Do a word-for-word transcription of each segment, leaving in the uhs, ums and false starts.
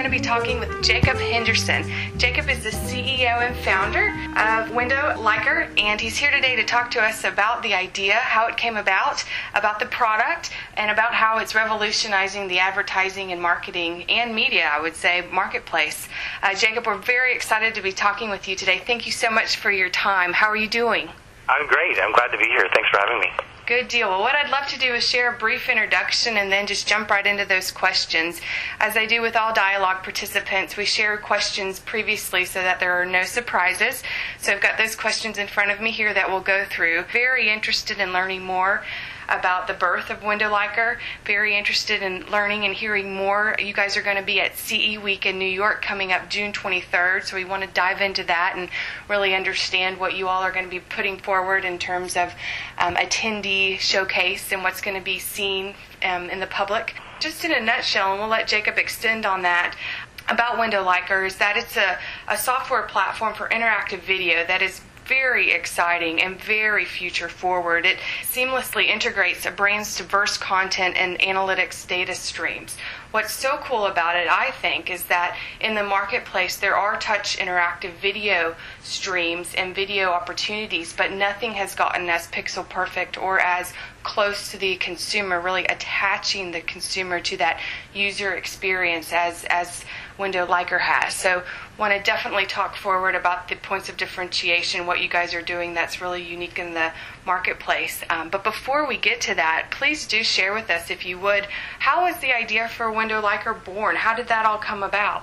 to be talking with Jacob Henderson. Jacob is the C E O and founder of Window Liker, and he's here today to talk to us about the idea, how it came about, about the product, and about how it's revolutionizing the advertising and marketing and media, I would say, marketplace. Uh, Jacob, we're very excited to be talking with you today. Thank you so much for your time. How are you doing? I'm great. I'm glad to be here. Thanks for having me. Good deal. Well, what I'd love to do is share a brief introduction and then just jump right into those questions. As I do with all dialogue participants, we share questions previously so that there are no surprises. So I've got those questions in front of me here that we'll go through. Very interested in learning more about the birth of Window Liker. Very interested in learning and hearing more. You guys are going to be at C E Week in New York coming up June twenty-third, so we want to dive into that and really understand what you all are going to be putting forward in terms of um, attendee showcase and what's going to be seen um, in the public. Just in a nutshell, and we'll let Jacob extend on that, about Window Liker is that it's a, a software platform for interactive video that is very exciting and very future forward. It seamlessly integrates a brand's diverse content and analytics data streams. What's so cool about it, I think, is that in the marketplace there are touch interactive video streams and video opportunities, but nothing has gotten as pixel perfect or as close to the consumer, really attaching the consumer to that user experience as as Window Liker has. So want to definitely talk forward about the points of differentiation, what you guys are doing that's really unique in the marketplace. Um, but before we get to that, please do share with us, if you would, how was the idea for Window Liker born? How did that all come about?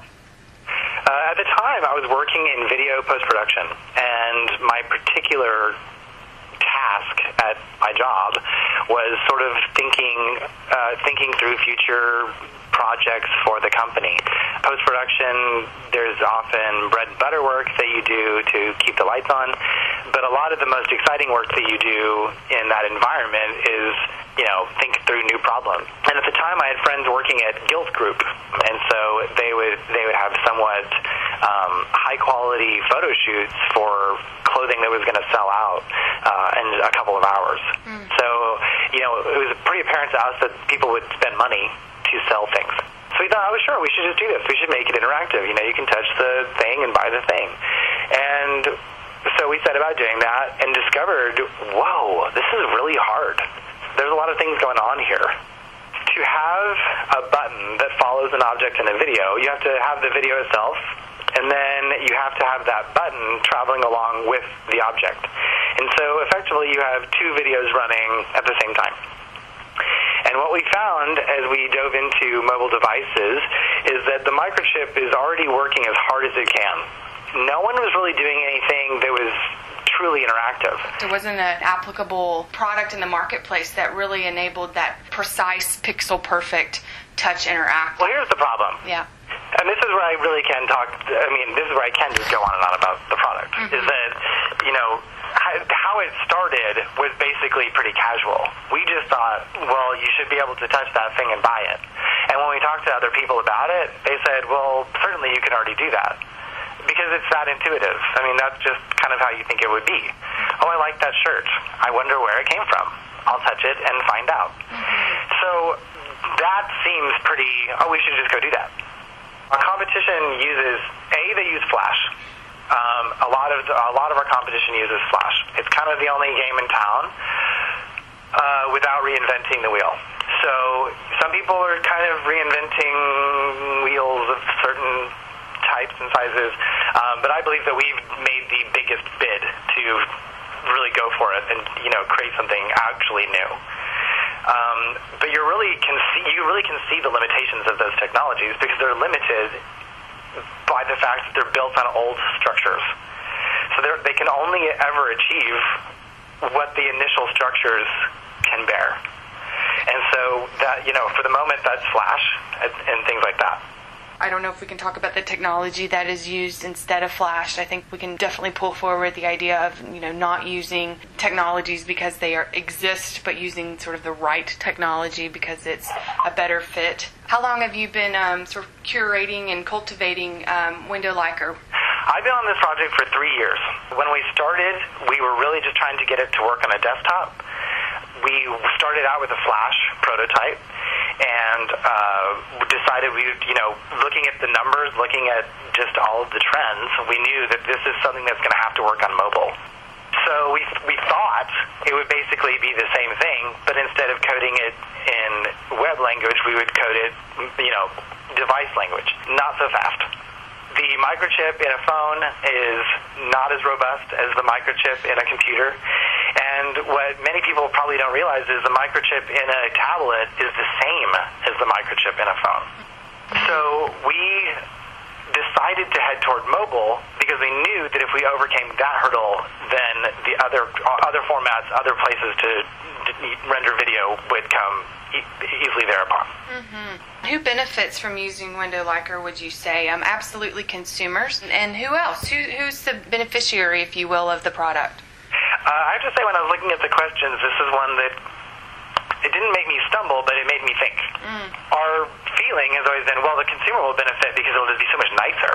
Uh, at the time, I was working in video post-production, and my particular task at my job was sort of thinking, uh, thinking through future projects for the company. Post-production, there's often bread and butter work that you do to keep the lights on, but a lot of the most exciting work that you do in that environment is, you know, think through new problems. And at the time, I had friends working at Gilt Group, and so they would they would have somewhat um, high-quality photo shoots for clothing that was going to sell out uh, in a couple of hours. Mm. So, you know, it was pretty apparent to us that people would spend money to sell things. So we thought, oh, sure, we should just do this. We should make it interactive. You know, you can touch the thing and buy the thing. And so we set about doing that and discovered, whoa, this is really hard. There's a lot of things going on here. To have a button that follows an object in a video, you have to have the video itself, and then you have to have that button traveling along with the object. And so effectively you have two videos running at the same time. And what we found as we dove into mobile devices is that the microchip is already working as hard as it can. No one was really doing anything that was truly interactive. There wasn't an applicable product in the marketplace that really enabled that precise, pixel-perfect touch interact. Well, here's the problem. Yeah. And this is where I really can talk, I mean, this is where I can just go on and on about the product, mm-hmm. is that, you know, how it started was basically pretty casual. We just thought, well, you should be able to touch that thing and buy it. And when we talked to other people about it, they said, well, certainly you can already do that. Because it's that intuitive. I mean, that's just kind of how you think it would be. Oh, I like that shirt. I wonder where it came from. I'll touch it and find out. So that seems pretty, oh, we should just go do that. Our competition uses, A, they use Flash. Um, a lot of the, a lot of our competition uses Flash. It's kind of the only game in town uh, without reinventing the wheel. So some people are kind of reinventing wheels of certain types and sizes, um, but I believe that we've made the biggest bid to really go for it and, you know, create something actually new. Um, but you really can see you really can see the limitations of those technologies because they're limited by the fact that they're built on old structures. So they can only ever achieve what the initial structures can bear. And so that, you know, for the moment, that's Flash and, and things like that. I don't know if we can talk about the technology that is used instead of Flash. I think we can definitely pull forward the idea of, you know, not using technologies because they are, exist, but using sort of the right technology because it's a better fit. How long have you been um, sort of curating and cultivating um, Window Liker? I've been on this project for three years. When we started, we were really just trying to get it to work on a desktop. We started out with a Flash prototype, and uh, decided we, you know, looking at the numbers, looking at just all of the trends, we knew that this is something that's going to have to work on mobile. So we we thought it would basically be the same thing, but instead of coding it in web language, we would code it, you know, device language. Not so fast. The microchip in a phone is not as robust as the microchip in a computer. And what many people probably don't realize is the microchip in a tablet is the same as the microchip in a phone. So we decided to head toward mobile because we knew that if we overcame that hurdle, then the other other formats, other places to render video would come e- easily thereupon. Mm-hmm. Who benefits from using WindowLiker, would you say? Um, absolutely consumers. And who else? Who, who's the beneficiary, if you will, of the product? Uh, I have to say, when I was looking at the questions, this is one that it didn't make me stumble, but it made me think. Mm. Our feeling has always been, well, the consumer will benefit because it'll just be so much nicer.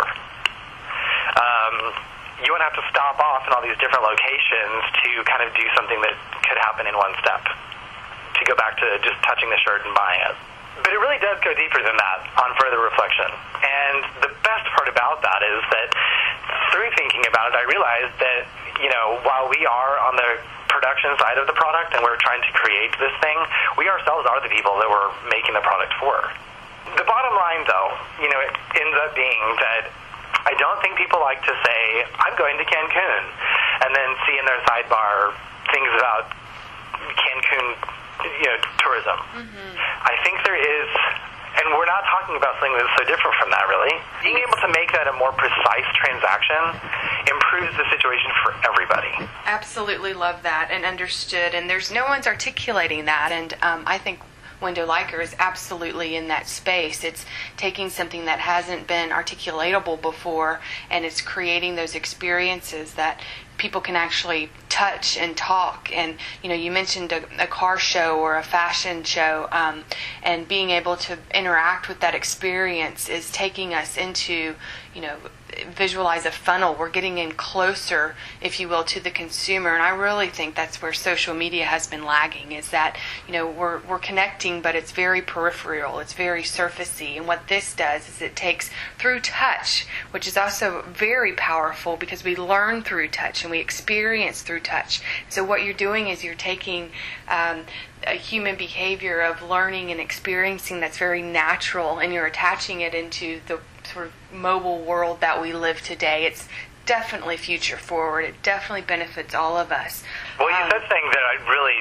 Um, you won't have to stop off in all these different locations to kind of do something that could happen in one step, to go back to just touching the shirt and buying it. But it really does go deeper than that on further reflection. And the best part about that is that through thinking about it, I realized that, you know, while we are on the production side of the product and we're trying to create this thing, we ourselves are the people that we're making the product for. The bottom line, though, you know, it ends up being that I don't think people like to say, I'm going to Cancun, and then see in their sidebar things about Cancun, you know, tourism. Mm-hmm. I think there is, and we're not talking about something that's so different from that, really. Being able to make that a more precise transaction improves the situation for everybody. Absolutely love that and understood, and there's no one's articulating that, and um, I think WindowLiker is absolutely in that space. It's taking something that hasn't been articulatable before, and it's creating those experiences that people can actually touch and talk. And you know, you mentioned a, a car show or a fashion show, um, and being able to interact with that experience is taking us into, you know, visualize a funnel. We're getting in closer, if you will, to the consumer, and I really think that's where social media has been lagging, is that, you know, we're we're connecting, but it's very peripheral, it's very surfacey, and what this does is it takes through touch, which is also very powerful because we learn through touch and we experience through touch. So what you're doing is you're taking um, a human behavior of learning and experiencing that's very natural, and you're attaching it into the sort of mobile world that we live today. It's definitely future forward. It definitely benefits all of us. Well, you um, said something that I really,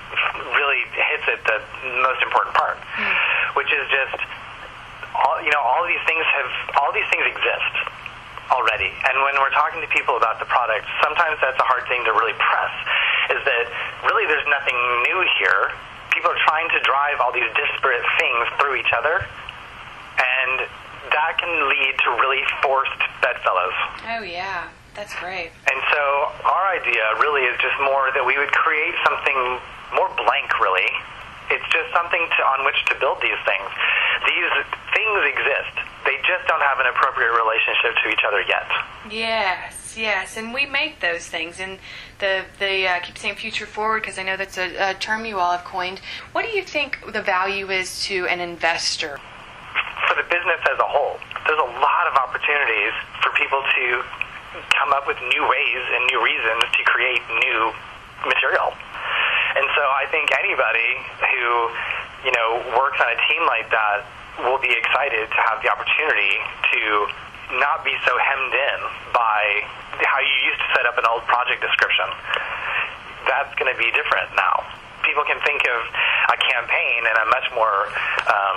really hits at the most important part, mm-hmm. which is just, all, you know, all these things have, all these things exist already. And when we're talking to people about the product, sometimes that's a hard thing to really press, is that really there's nothing new here. People are trying to drive all these disparate things through each other, and that can lead to really forced bedfellows. Oh, yeah. That's great. And so our idea really is just more that we would create something more blank, really. It's just something to, on which to build these things. These things exist. They just don't have an appropriate relationship to each other yet. Yes, yes. And we make those things. And the, the uh, keep saying future forward, because I know that's a, a term you all have coined. What do you think the value is to an investor? For the business as a whole, there's a lot of opportunities for people to come up with new ways and new reasons to create new material. And so I think anybody who, you know, works on a team like that will be excited to have the opportunity to not be so hemmed in by how you used to set up an old project description. That's going to be different now. People can think of a campaign in a much more um,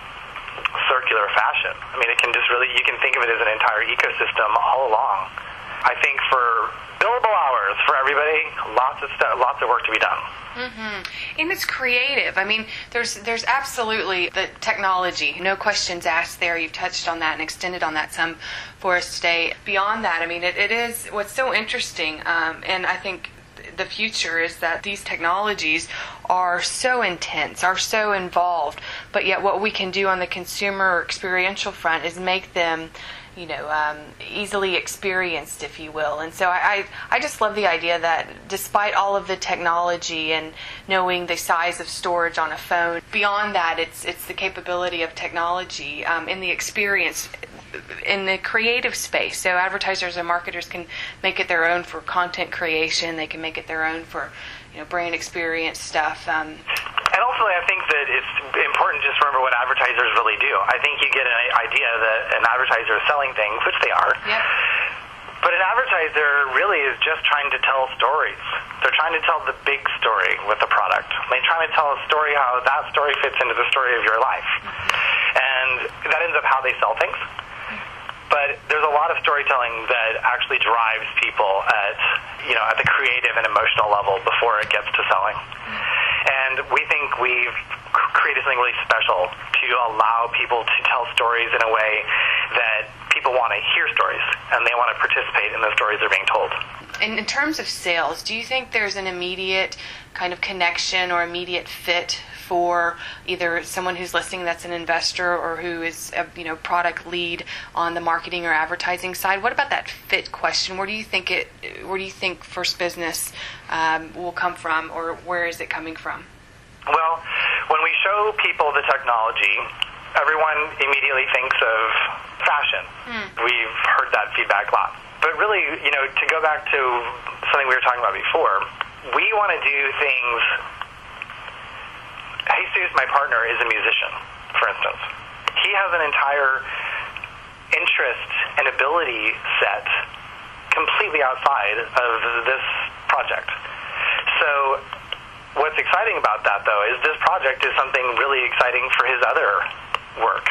circular fashion. I mean, it can just really, you can think of it as an entire ecosystem all along. I think for billable hours for everybody, lots of stuff, lots of work to be done. Mm-hmm. And it's creative. I mean, there's there's absolutely the technology, no questions asked there. You've touched on that and extended on that some for us today. Beyond that, I mean, it, it is what's so interesting, um, and I think the future is that these technologies are so intense, are so involved, but yet what we can do on the consumer experiential front is make them you know, um, easily experienced, if you will. And so I, I, I just love the idea that despite all of the technology and knowing the size of storage on a phone, beyond that, it's it's the capability of technology um, in the experience in the creative space. So advertisers and marketers can make it their own for content creation. They can make it their own for, you know, brand experience stuff. Um, And also, I think that it's important just to remember what advertisers really do. I think you get an idea that an advertiser is selling things, which they are. Yep. But an advertiser really is just trying to tell stories. They're trying to tell the big story with the product. They're trying to tell a story how that story fits into the story of your life. And that ends up how they sell things. But there's a lot of storytelling that actually drives people at, you know, at the creative and emotional level before it gets to selling. And we think we've created something really special to allow people to tell stories in a way that people want to hear stories and they want to participate in the stories they're being told. And in terms of sales, do you think there's an immediate kind of connection or immediate fit for either someone who's listening that's an investor or who is a, you know, product lead on the marketing or advertising side? What about that fit question? Where do you think it? Where do you think First Business um, will come from, or where is it coming from? Well, when we show people the technology, everyone immediately thinks of fashion. Hmm. We've heard that feedback a lot. But really, you know, to go back to something we were talking about before, we want to do things. Jesus, my partner, is a musician, for instance. He has an entire interest and ability set completely outside of this project. So what's exciting about that, though, is this project is something really exciting for his other work.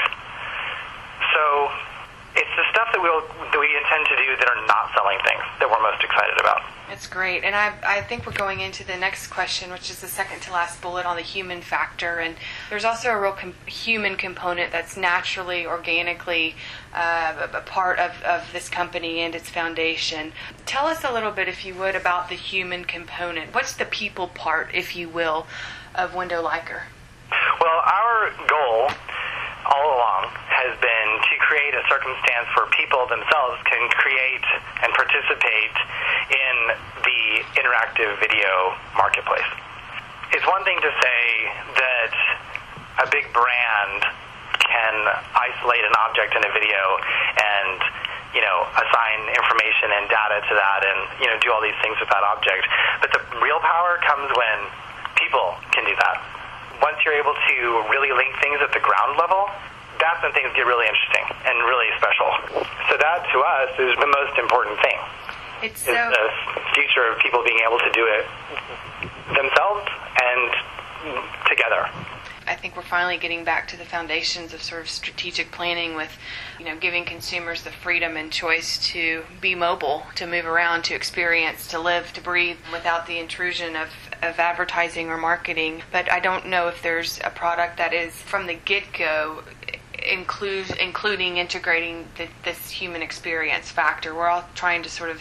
So it's the stuff that, we'll, that we intend to do that are not selling things that we're most excited about. That's great. And I I think we're going into the next question, which is the second to last bullet on the human factor. And there's also a real com- human component that's naturally, organically uh, a part of, of this company and its foundation. Tell us a little bit, if you would, about the human component. What's the people part, if you will, of Window Liker? Well, our goal all along has been to create a circumstance where people themselves can create and participate in the interactive video marketplace. It's one thing to say that a big brand can isolate an object in a video and, you know, assign information and data to that and, you know, do all these things with that object. But the real power comes when people can do that. Once you're able to really link things at the ground level, that's when things get really interesting and really special. So that, to us, is the most important thing. It's so... Is the future of people being able to do it themselves and together. I think we're finally getting back to the foundations of sort of strategic planning with, you know, giving consumers the freedom and choice to be mobile, to move around, to experience, to live, to breathe without the intrusion of, of advertising or marketing. But I don't know if there's a product that is, from the get-go, include, including integrating the, this human experience factor. We're all trying to sort of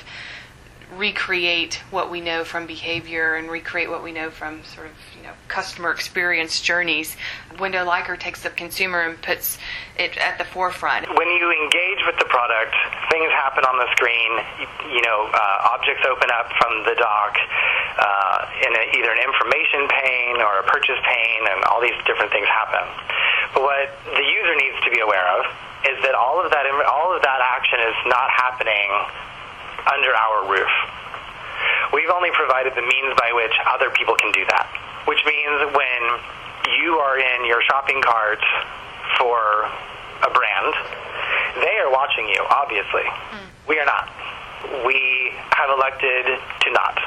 recreate what we know from behavior and recreate what we know from sort of, you know, customer experience journeys. Window Liker takes the consumer and puts it at the forefront. When you engage with the product, things happen on the screen. You, you know, uh, objects open up from the dock uh, in a, either an information pane or a purchase pane, and all these different things happen. But what the user needs to be aware of is that all of that all of that action is not happening under our roof. We've only provided the means by which other people can do that, which means when you are in your shopping cart for a brand, they are watching you, obviously. Mm. We are not. We have elected to not.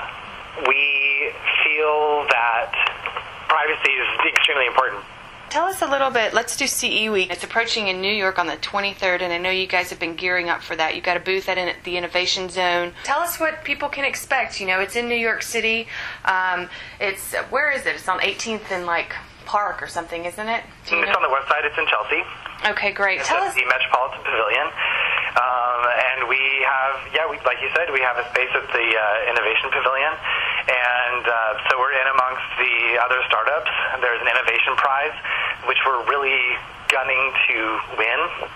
We feel that privacy is extremely important. Tell us a little bit, let's do C E Week. It's approaching in New York on the twenty-third, and I know you guys have been gearing up for that. You've got a booth at the Innovation Zone. Tell us what people can expect. You know, it's in New York City. Um, it's, where is it? It's on eighteenth and, like, Park or something, isn't it? It's know? on the west side. It's in Chelsea. Okay, great. It's Tell at us. the Metropolitan Pavilion. Um, and we have, yeah, we, like you said, we have a space at the uh, Innovation Pavilion. And uh, so we're in amongst the other startups. There's an innovation prize, which we're really gunning to win.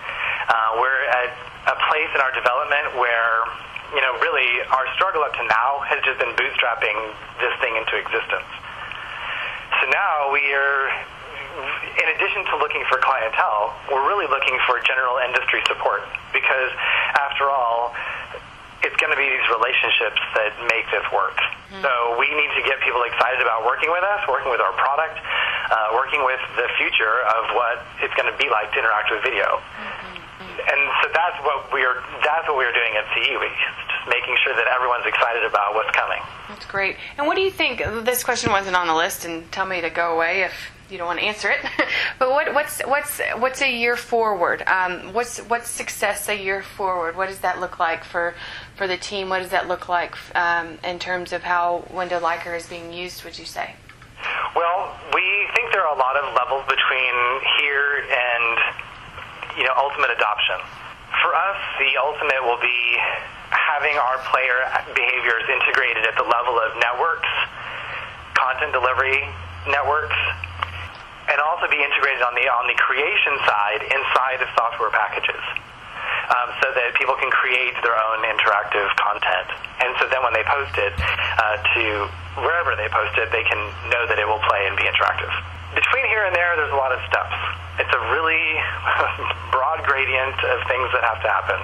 Uh, we're at a place in our development where, you know, really our struggle up to now has just been bootstrapping this thing into existence. So now we are, in addition to looking for clientele, we're really looking for general industry support, because after all, it's going to be these relationships that make this work. Mm-hmm. So we need to get people excited about working with us, working with our product, uh, working with the future of what it's going to be like to interact with video. Mm-hmm. And so that's what we're that's what we're doing at C E Week, just making sure that everyone's excited about what's coming. That's great. And what do you think? This question wasn't on the list, and tell me to go away if you don't want to answer it. But what, what's what's what's a year forward? Um, what's what's success a year forward? What does that look like for for the team? What does that look like um, in terms of how Window Liker is being used, would you say? Well, we think there are a lot of levels between here and, you know, ultimate adoption. For us, the ultimate will be having our player behaviors integrated at the level of networks, content delivery networks, and also be integrated on the on the creation side inside of software packages, um, so that people can create their own interactive content. And so then when they post it uh, to wherever they post it, they can know that it will play and be interactive. Between here and there, there's a lot of steps. It's a really broad gradient of things that have to happen.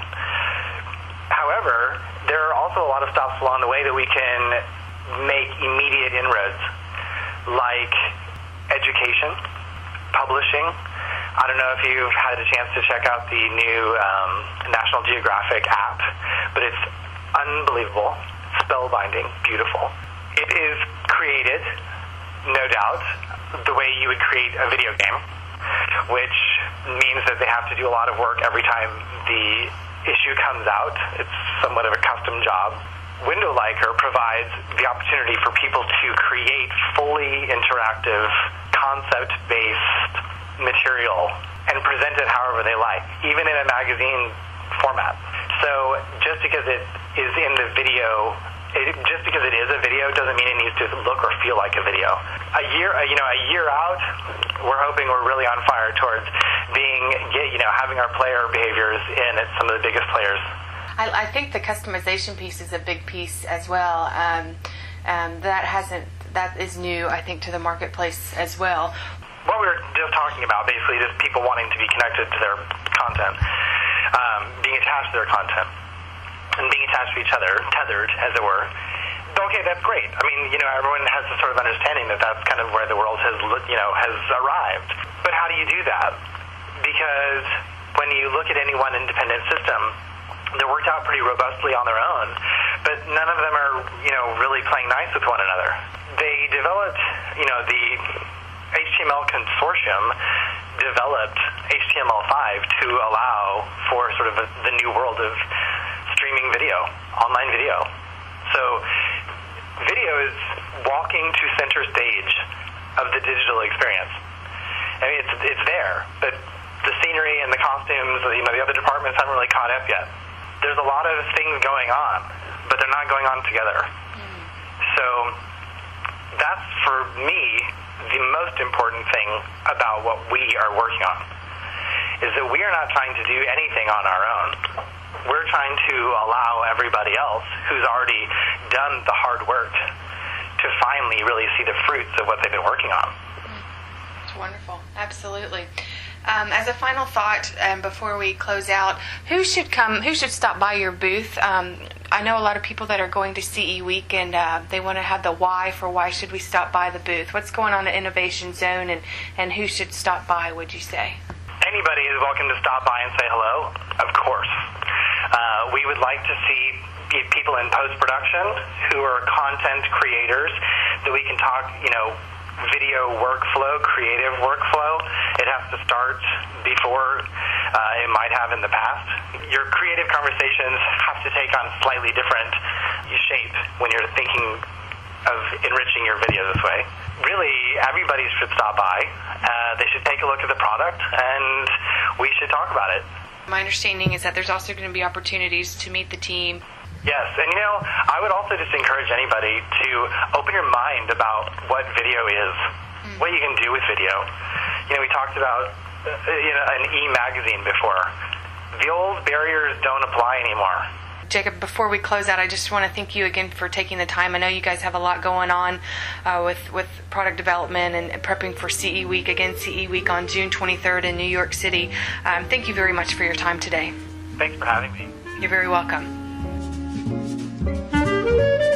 However, there are also a lot of stops along the way that we can make immediate inroads, like education, publishing. I don't know if you've had a chance to check out the new um, National Geographic app, but it's unbelievable, spellbinding, beautiful. It is created, no doubt, the way you would create a video game, which means that they have to do a lot of work every time the issue comes out. It's somewhat of a custom job. Window Liker provides the opportunity for people to create fully interactive, concept-based material and present it however they like, even in a magazine format. So just because it is in the video, it, just because it is a video doesn't mean it needs to look or feel like a video. A year, you know, a year out, we're hoping we're really on fire towards being, you know, having our player behaviors in at some of the biggest players. I, I think the customization piece is a big piece as well. Um, um, that hasn't, that is new, I think, to the marketplace as well. What we were just talking about, basically, just people wanting to be connected to their content, um, being attached to their content, and being attached to each other, tethered, as it were. Okay, that's great. I mean, you know, everyone has this sort of understanding that that's kind of where the world has, you know, has arrived. But how do you do that? Because when you look at any one independent system, they're worked out pretty robustly on their own, but none of them are, you know, really playing nice with one another. They developed, you know, the H T M L consortium developed H T M L five to allow for sort of a, the new world of streaming video, online video. So video is walking to center stage of the digital experience. I mean, it's it's there, but the scenery and the costumes, you know, the other departments haven't really caught up yet. There's a lot of things going on, but they're not going on together. Mm. So that's, for me, the most important thing about what we are working on, is that we are not trying to do anything on our own. We're trying to allow everybody else who's already done the hard work to finally really see the fruits of what they've been working on. It's wonderful. Absolutely. Um, as a final thought, um, before we close out, who should come? Who should stop by your booth? Um, I know a lot of people that are going to C E Week, and uh, they want to have the why for why should we stop by the booth. What's going on at Innovation Zone, and, and who should stop by, would you say? Anybody is welcome to stop by and say hello, of course. Uh, we would like to see people in post-production who are content creators, that we can talk, you know, video workflow, creative workflow. It has to start before uh, it might have in the past. Your creative conversations have to take on slightly different shape when you're thinking of enriching your video this way. Really, everybody should stop by. Uh, they should take a look at the product, and we should talk about it. My understanding is that there's also going to be opportunities to meet the team. Yes, and you know, I would also just encourage anybody to open your mind about what video is, mm. what you can do with video. You know, we talked about uh, you know, an e-magazine before. the old barriers don't apply anymore. Jacob, before we close out, I just want to thank you again for taking the time. I know you guys have a lot going on uh, with, with product development and prepping for C E Week. Again, C E Week on June twenty-third in New York City. Um, thank you very much for your time today. Thanks for having me. You're very welcome.